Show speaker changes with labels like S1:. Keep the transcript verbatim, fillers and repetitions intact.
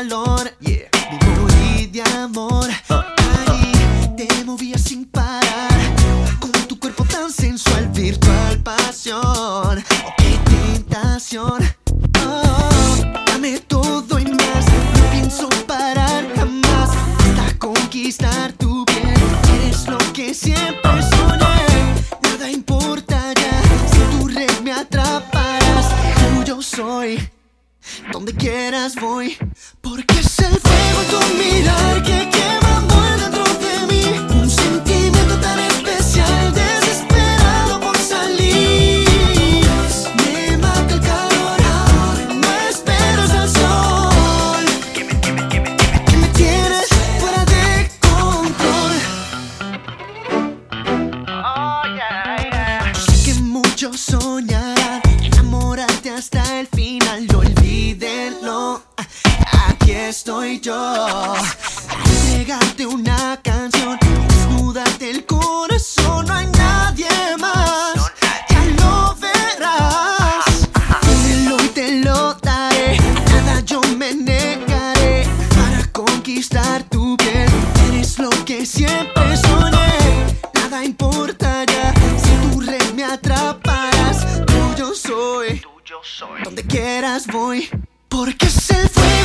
S1: calor, yeah. Me morí de amor. Allí te movías sin parar, con tu cuerpo tan sensual, virtual pasión. Oh, qué tentación. Oh, dame todo y más. No pienso parar jamás hasta conquistar tu piel. Eres lo que siempre soñé. Nada importa ya si tu red me atraparás. Tuyo soy. Donde quieras voy, porque es el fuego en tu mirar que quema muy dentro de mí. Un sentimiento tan especial, desesperado por salir. Me mata el calor, no esperas al sol. Que me, que me, que me, que me, que me tienes fuera de control. Oh, yeah, yeah. Yo sé que muchos soñarán enamorarte hasta el final. No olvídenlo, aquí estoy yo. A entregarte una canción, desnudarte el corazón. No hay nadie más, ya lo verás. Dímelo y te lo daré, a nada yo me negaré para conquistar tu piel. Eres lo que siempre soñé. Nada importa ya si tu red me atraparás. Tuyo soy. Donde quieras voy, porque es el fuego